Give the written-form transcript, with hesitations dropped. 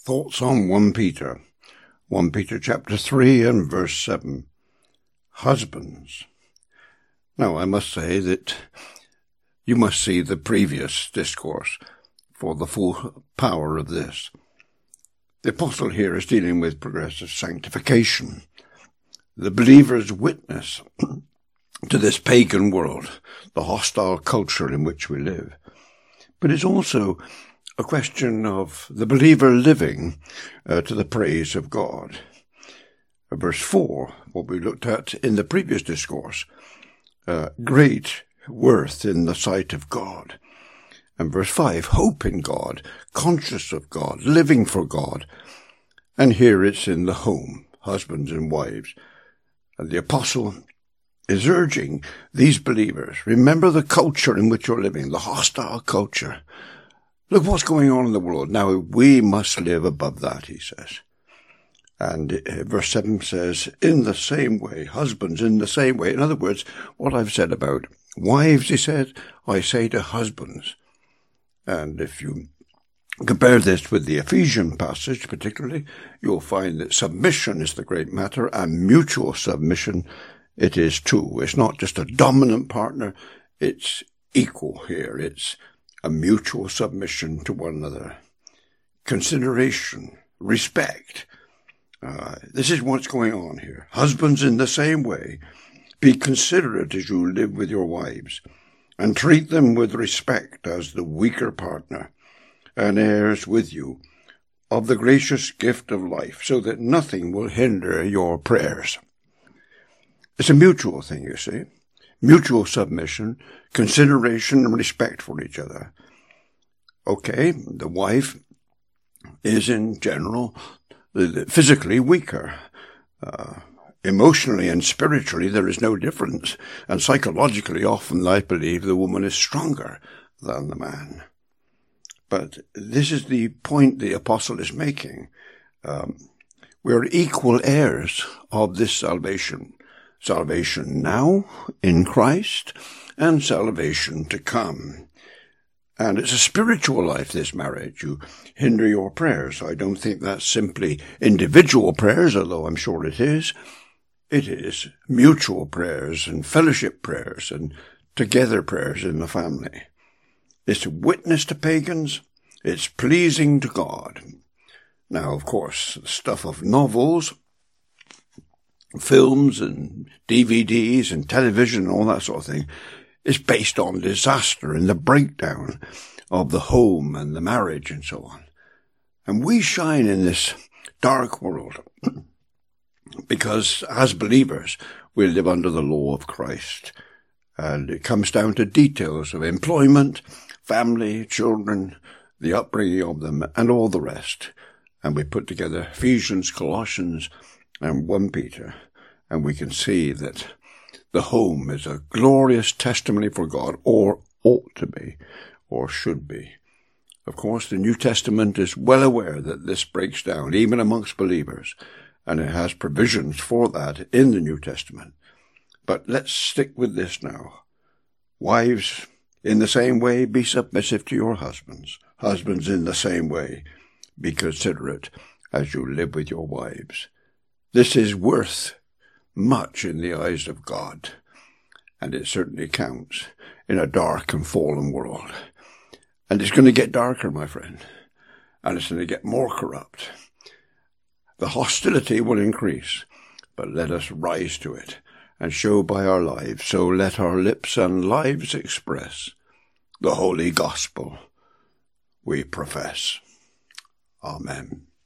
Thoughts on 1 Peter. 1 Peter chapter 3 and verse 7. Husbands. Now, I must say that you must see the previous discourse for the full power of this. The apostle here is dealing with progressive sanctification, the believer's witness to this pagan world, the hostile culture in which we live. But it's also a question of the believer living to the praise of God. Verse 4, what we looked at in the previous discourse, great worth in the sight of God. And verse 5, hope in God, conscious of God, living for God. And here it's in the home, husbands and wives. And the apostle is urging these believers, remember the culture in which you're living, the hostile culture. Look what's going on in the world. Now, we must live above that, he says. And verse 7 says, in the same way, husbands in the same way. In other words, what I've said about wives, he said, I say to husbands. And if you compare this with the Ephesian passage particularly, you'll find that submission is the great matter, and mutual submission it is too. It's not just a dominant partner, it's equal here. It's a mutual submission to one another. Consideration, respect. This is what's going on here. Husbands, in the same way, be considerate as you live with your wives, and treat them with respect as the weaker partner, and heirs with you of the gracious gift of life, so that nothing will hinder your prayers. It's a mutual thing, you see. Mutual submission, consideration, and respect for each other. Okay, the wife is in general physically weaker. Emotionally and spiritually there is no difference. And psychologically often I believe the woman is stronger than the man. But this is the point the apostle is making. We're equal heirs of this salvation. Salvation now in Christ and salvation to come. And it's a spiritual life, this marriage. You hinder your prayers. I don't think that's simply individual prayers, although I'm sure it is. It is mutual prayers and fellowship prayers and together prayers in the family. It's a witness to pagans. It's pleasing to God. Now, of course, the stuff of novels, films and DVDs and television and all that sort of thing is based on disaster and the breakdown of the home and the marriage and so on. And we shine in this dark world because as believers we live under the law of Christ. And it comes down to details of employment, family, children, the upbringing of them and all the rest. And we put together Ephesians, Colossians and 1 Peter, and we can see that the home is a glorious testimony for God, or ought to be, or should be. Of course, the New Testament is well aware that this breaks down, even amongst believers, and it has provisions for that in the New Testament. But let's stick with this now. Wives, in the same way, be submissive to your husbands. Husbands, in the same way, be considerate as you live with your wives. This is worth much in the eyes of God, and it certainly counts in a dark and fallen world. And it's going to get darker, my friend, and it's going to get more corrupt. The hostility will increase, but let us rise to it and show by our lives. So let our lips and lives express the holy gospel we profess. Amen.